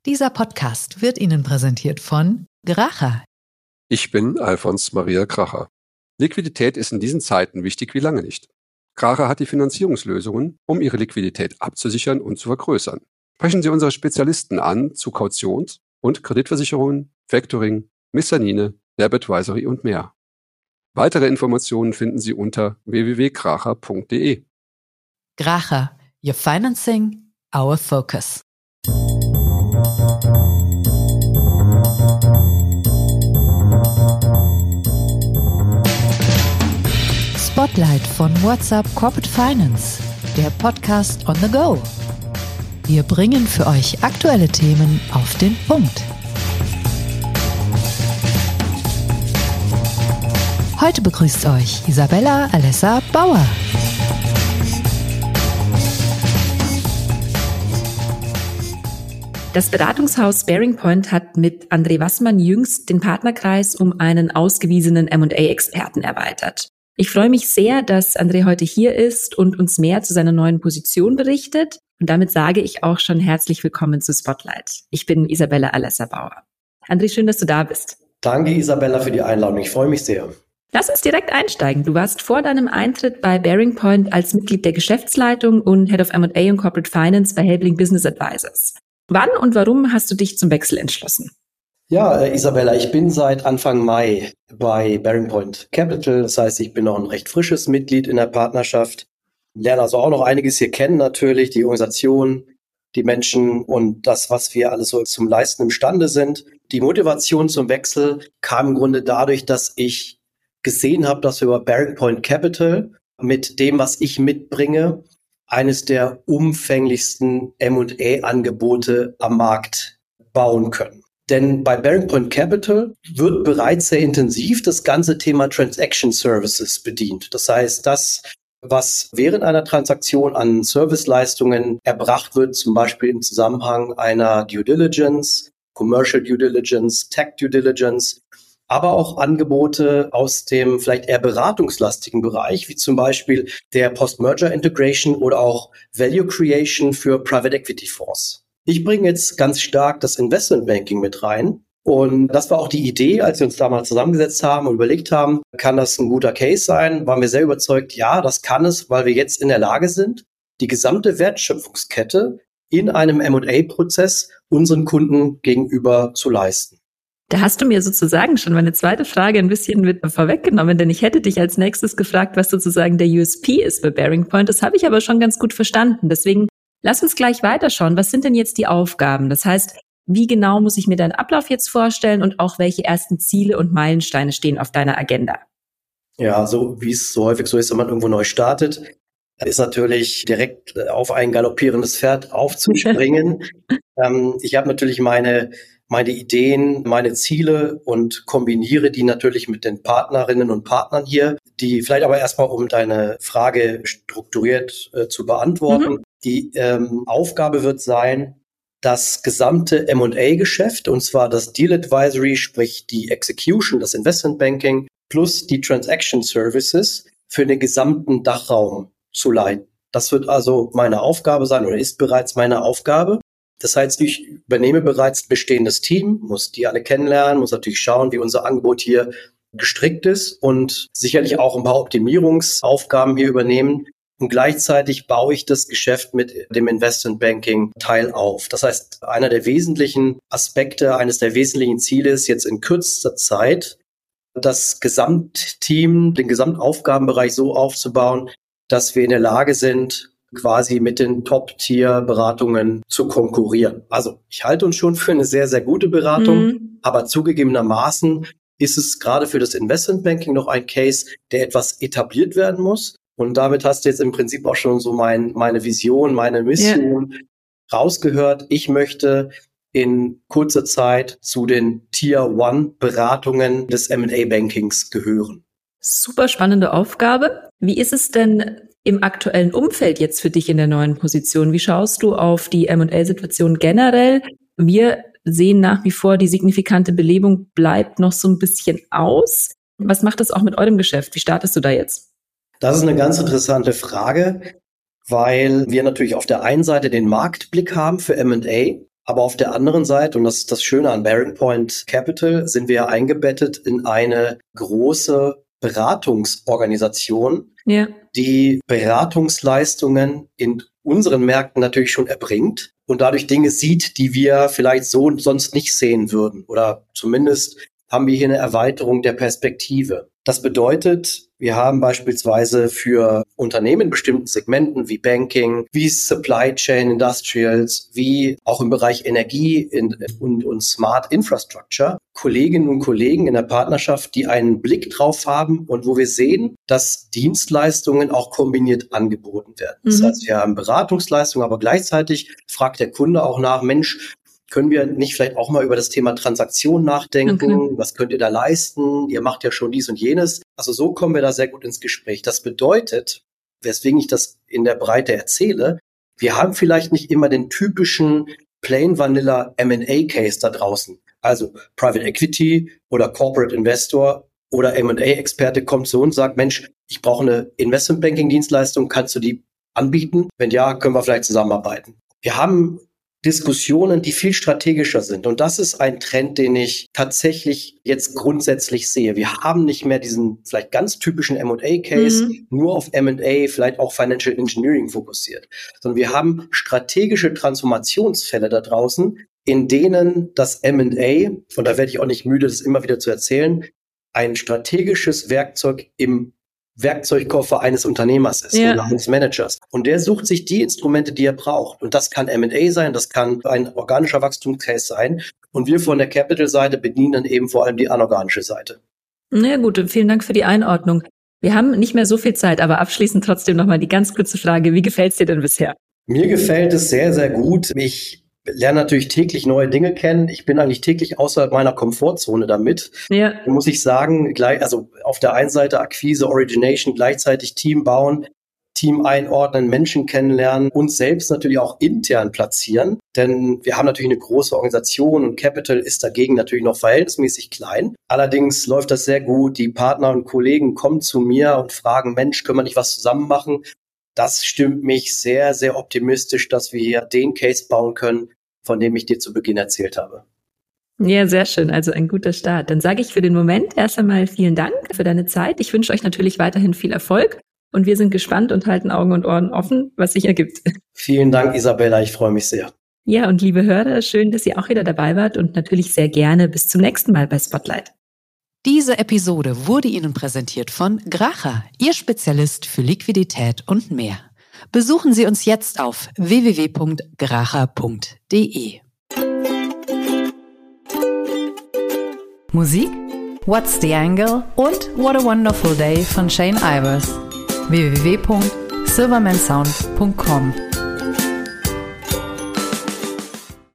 Dieser Podcast wird Ihnen präsentiert von Gracher. Ich bin Alfons Maria Kracher. Liquidität ist in diesen Zeiten wichtig wie lange nicht. Kracher hat die Finanzierungslösungen, um Ihre Liquidität abzusichern und zu vergrößern. Sprechen Sie unsere Spezialisten an zu Kautions- und Kreditversicherungen, Factoring, Mezanine, Debt Advisory und mehr. Weitere Informationen finden Sie unter www.kracher.de. Gracher, Your Financing, Our Focus. Spotlight von WhatsUp Corporate Finance, der Podcast on the go. Wir bringen für euch aktuelle Themen auf den Punkt. Heute begrüßt euch Isabella Alessa Bauer. Das Beratungshaus Bearing Point hat mit André Wassmann jüngst den Partnerkreis um einen ausgewiesenen M&A-Experten erweitert. Ich freue mich sehr, dass André heute hier ist und uns mehr zu seiner neuen Position berichtet. Und damit sage ich auch schon herzlich willkommen zu Spotlight. Ich bin Isabella Alessa Bauer. André, schön, dass du da bist. Danke, Isabella, für die Einladung. Ich freue mich sehr. Lass uns direkt einsteigen. Du warst vor deinem Eintritt bei Bearing Point als Mitglied der Geschäftsleitung und Head of M&A und Corporate Finance bei Helbling Business Advisors. Wann und warum hast du dich zum Wechsel entschlossen? Ja, Isabella, ich bin seit Anfang Mai bei Bearing Point Capital. Das heißt, ich bin noch ein recht frisches Mitglied in der Partnerschaft. Lerne also auch noch einiges hier kennen natürlich, die Organisation, die Menschen und das, was wir alles so zum Leisten imstande sind. Die Motivation zum Wechsel kam im Grunde dadurch, dass ich gesehen habe, dass wir über Bearing Point Capital mit dem, was ich mitbringe, eines der umfänglichsten M&A-Angebote am Markt bauen können. Denn bei Bearing Point Capital wird bereits sehr intensiv das ganze Thema Transaction Services bedient. Das heißt, das, was während einer Transaktion an Serviceleistungen erbracht wird, zum Beispiel im Zusammenhang einer Due Diligence, Commercial Due Diligence, Tech Due Diligence, aber auch Angebote aus dem vielleicht eher beratungslastigen Bereich, wie zum Beispiel der Post-Merger Integration oder auch Value Creation für Private Equity Fonds. Ich bringe jetzt ganz stark das Investment Banking mit rein. Und das war auch die Idee, als wir uns damals zusammengesetzt haben und überlegt haben, kann das ein guter Case sein? Waren wir sehr überzeugt, ja, das kann es, weil wir jetzt in der Lage sind, die gesamte Wertschöpfungskette in einem M&A-Prozess unseren Kunden gegenüber zu leisten. Da hast du mir sozusagen schon meine zweite Frage ein bisschen mit vorweggenommen, denn ich hätte dich als nächstes gefragt, was sozusagen der USP ist bei Bearing Point. Das habe ich aber schon ganz gut verstanden. Deswegen lass uns gleich weiterschauen. Was sind denn jetzt die Aufgaben? Das heißt, wie genau muss ich mir deinen Ablauf jetzt vorstellen und auch welche ersten Ziele und Meilensteine stehen auf deiner Agenda? Ja, so wie es so häufig so ist, wenn man irgendwo neu startet, ist natürlich direkt auf ein galoppierendes Pferd aufzuspringen. Ich habe natürlich meine Ideen, meine Ziele und kombiniere die natürlich mit den Partnerinnen und Partnern hier, die vielleicht aber erstmal, um deine Frage strukturiert zu beantworten. Die Aufgabe wird sein, das gesamte M&A-Geschäft, und zwar das Deal Advisory, sprich die Execution, das Investment Banking, plus die Transaction Services für den gesamten Dachraum zu leiten. Das wird also meine Aufgabe sein oder ist bereits meine Aufgabe. Das heißt, ich übernehme bereits ein bestehendes Team, muss die alle kennenlernen, muss natürlich schauen, wie unser Angebot hier gestrickt ist und sicherlich auch ein paar Optimierungsaufgaben hier übernehmen. Und gleichzeitig baue ich das Geschäft mit dem Investment Banking Teil auf. Das heißt, einer der wesentlichen Aspekte, eines der wesentlichen Ziele ist jetzt in kürzester Zeit, das Gesamtteam, den Gesamtaufgabenbereich so aufzubauen, dass wir in der Lage sind, quasi mit den Top-Tier-Beratungen zu konkurrieren. Also ich halte uns schon für eine sehr, sehr gute Beratung, aber zugegebenermaßen ist es gerade für das Investment Banking noch ein Case, der etwas etabliert werden muss. Und damit hast du jetzt im Prinzip auch schon so meine Vision, meine Mission rausgehört. Ich möchte in kurzer Zeit zu den Tier-1-Beratungen des M&A-Bankings gehören. Super spannende Aufgabe. Wie ist es denn im aktuellen Umfeld jetzt für dich in der neuen Position? Wie schaust du auf die M&A-Situation generell? Wir sehen nach wie vor, die signifikante Belebung bleibt noch so ein bisschen aus. Was macht das auch mit eurem Geschäft? Wie startest du da jetzt? Das ist eine ganz interessante Frage, weil wir natürlich auf der einen Seite den Marktblick haben für M&A Aber auf der anderen Seite, und das ist das Schöne an Bearing Point Capital, sind wir eingebettet in eine große Beratungsorganisation, die Beratungsleistungen in unseren Märkten natürlich schon erbringt und dadurch Dinge sieht, die wir vielleicht so sonst nicht sehen würden. Oder zumindest haben wir hier eine Erweiterung der Perspektive. Das bedeutet, wir haben beispielsweise für Unternehmen in bestimmten Segmenten wie Banking, wie Supply Chain Industrials, wie auch im Bereich Energie und Smart Infrastructure Kolleginnen und Kollegen in der Partnerschaft, die einen Blick drauf haben und wo wir sehen, dass Dienstleistungen auch kombiniert angeboten werden. Das heißt, wir haben Beratungsleistungen, aber gleichzeitig fragt der Kunde auch nach, Mensch, können wir nicht vielleicht auch mal über das Thema Transaktion nachdenken? Okay. Was könnt ihr da leisten? Ihr macht ja schon dies und jenes. Also so kommen wir da sehr gut ins Gespräch. Das bedeutet, weswegen ich das in der Breite erzähle, wir haben vielleicht nicht immer den typischen Plain Vanilla M&A-Case da draußen. Also Private Equity oder Corporate Investor oder M&A-Experte kommt zu uns und sagt, Mensch, ich brauche eine Investment-Banking-Dienstleistung, kannst du die anbieten? Wenn ja, können wir vielleicht zusammenarbeiten. Wir haben Diskussionen, die viel strategischer sind. Und das ist ein Trend, den ich tatsächlich jetzt grundsätzlich sehe. Wir haben nicht mehr diesen vielleicht ganz typischen M&A-Case, nur auf M&A, vielleicht auch Financial Engineering fokussiert, sondern wir haben strategische Transformationsfälle da draußen, in denen das M&A, und da werde ich auch nicht müde, das immer wieder zu erzählen, ein strategisches Werkzeug im Werkzeugkoffer eines Unternehmers ist oder eines Managers. Und der sucht sich die Instrumente, die er braucht. Und das kann M&A sein, das kann ein organischer Wachstumscase sein. Und wir von der Capital-Seite bedienen dann eben vor allem die anorganische Seite. Na gut, vielen Dank für die Einordnung. Wir haben nicht mehr so viel Zeit, aber abschließend trotzdem nochmal die ganz kurze Frage, wie gefällt es dir denn bisher? Mir gefällt es sehr, sehr gut. Ich lerne natürlich täglich neue Dinge kennen. Ich bin eigentlich täglich außerhalb meiner Komfortzone damit. Ja. Muss ich sagen, also auf der einen Seite Akquise, Origination, gleichzeitig Team bauen, Team einordnen, Menschen kennenlernen, uns selbst natürlich auch intern platzieren. Denn wir haben natürlich eine große Organisation und Capital ist dagegen natürlich noch verhältnismäßig klein. Allerdings läuft das sehr gut. Die Partner und Kollegen kommen zu mir und fragen, Mensch, können wir nicht was zusammen machen? Das stimmt mich sehr, sehr optimistisch, dass wir hier den Case bauen können, von dem ich dir zu Beginn erzählt habe. Ja, sehr schön. Also ein guter Start. Dann sage ich für den Moment erst einmal vielen Dank für deine Zeit. Ich wünsche euch natürlich weiterhin viel Erfolg und wir sind gespannt und halten Augen und Ohren offen, was sich ergibt. Vielen Dank, Isabella. Ich freue mich sehr. Ja, und liebe Hörer, schön, dass ihr auch wieder dabei wart und natürlich sehr gerne bis zum nächsten Mal bei Spotlight. Diese Episode wurde Ihnen präsentiert von Gracha, Ihr Spezialist für Liquidität und mehr. Besuchen Sie uns jetzt auf www.gracha.de. Musik What's the Angle und What a Wonderful Day von Shane Ivers. www.silvermansound.com